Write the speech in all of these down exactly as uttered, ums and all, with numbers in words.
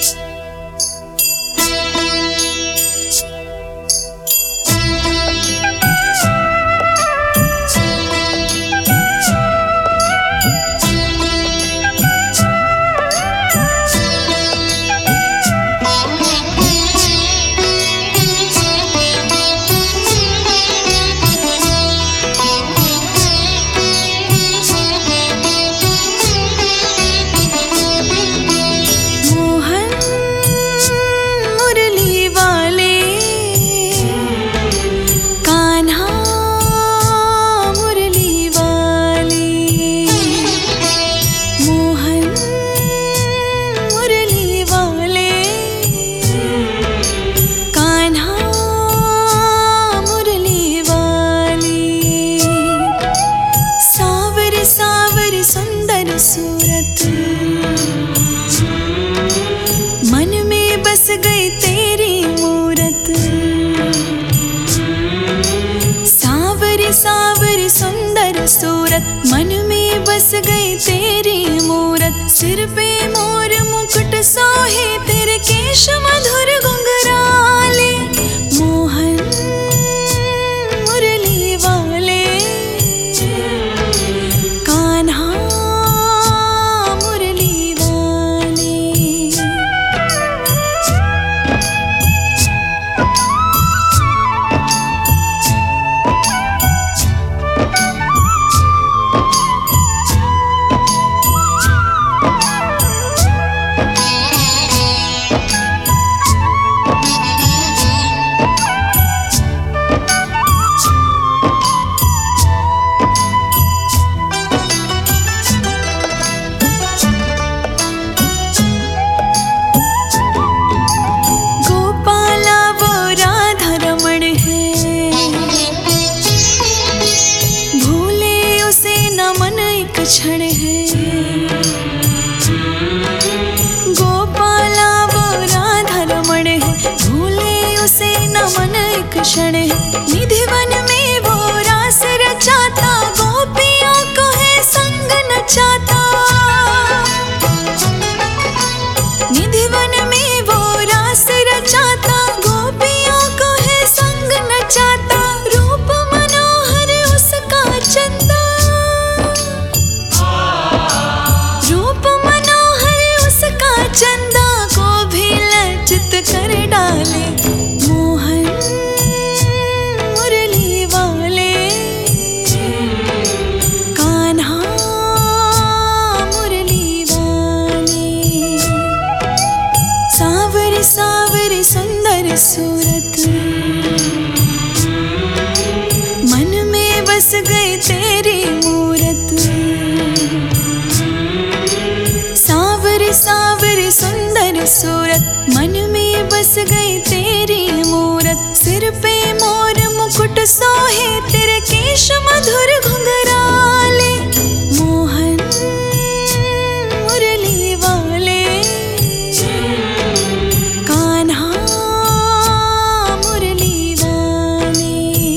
सूरत मन में बस गई तेरी मूरत। सावरी सावरी सुंदर सूरत मन में बस गई तेरी मूरत। सिर पे मोर मुकुट सोहे तेरे केश मधुर घुंघराले। मोहन मुरली वाले कान्हा मुरली वाले। क्षण है गोपाला वो राधा रमण है, भूले उसे न मन एक क्षण है। निधि वन में वो रास रचाता, गोपियों को है संग नचाता। निधि वन में वो रास रचाता, गोपियों को है संग नचाता। रूप मनोहर उसका चंदा, चंदा को भी लज्जित कर डाले। मोहन मुरली वाले कान्हा मुरली वाले। सावरी सावरी सुंदर सूरत मन में बस गई तेरी मूरत। सावरी सावरी सुंदर सूरत मन में बस गई तेरी मूरत। सिर पे मोर मुकुट सोहे तेरे केश मधुर घुंघराले। मोहन मुरली वाले कान्हा मुरली वाले।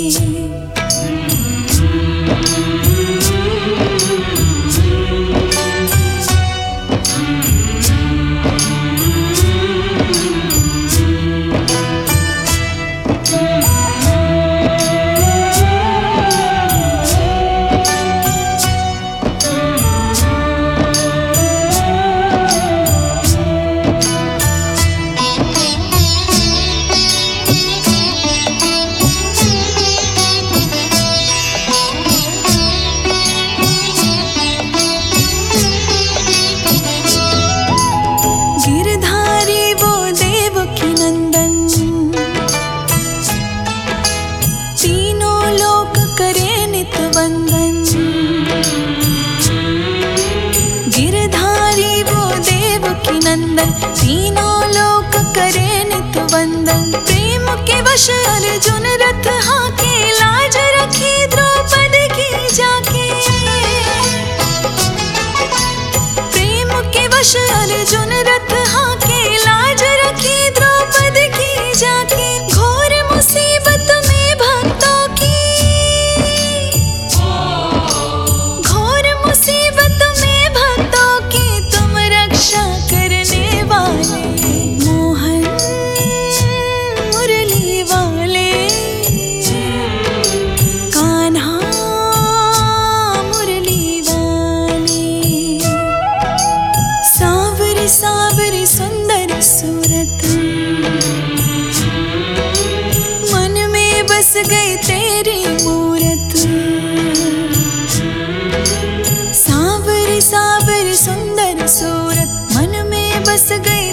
गिरधारी वो देवकी नंदन, तीनों लोक करे नित वंदन। प्रेम के वश अर्जुन रथ हाके, लाज रखी द्रौपदी की जाके। प्रेम के वश अर्जुन रथ हाके, लाज रखी द्रौपदी की जाके। घोर मुसीबत में भक्तों की, घोर मुसीबत में भक्तों की तुम रक्षा करने वाले। सावरी सुंदर सूरत, मन में बस गई तेरी मूरत। सावरी सावरी सुंदर सूरत, मन में बस गई